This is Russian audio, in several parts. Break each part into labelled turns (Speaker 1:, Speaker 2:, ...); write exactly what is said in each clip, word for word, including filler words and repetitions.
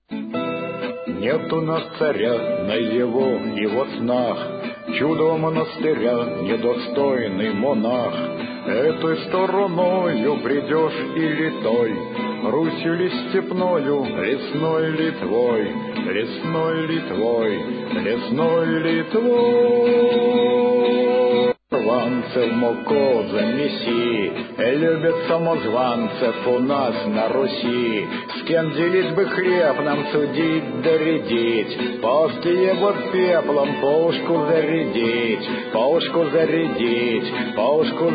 Speaker 1: Нет у нас царя на его его снах, чудо монастыря, недостойный монах. Этой стороною придешь или той, Русью ли степною, лесной ли твой, лесной ли твой, лесной ли твой. Рванцев моко замеси, любят самозванцев у нас на Руси. С кем делить бы хлеб нам судить доредить, после его пеплом пушку зарядить, пушку зарядить, пушку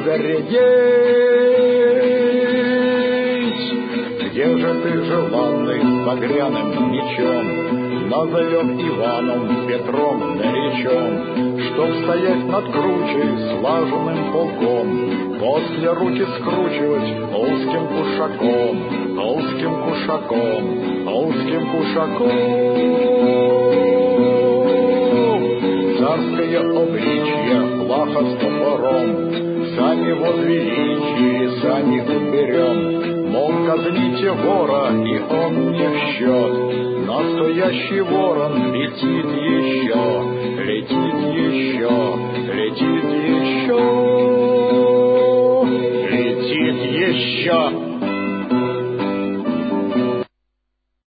Speaker 1: зарядить. Где же ты, желанный, с багряным мечом, назовем Иваном, Петром наречем, чтоб стоять над кручей слаженным полком, после руки скручивать узким кушаком, узким кушаком, узким кушаком. Царское обличье плахо с топором, сами возвеличили, сами уберем. Мол, казните вора, и он не в счет. Настоящий ворон летит еще, летит еще, летит еще, летит еще.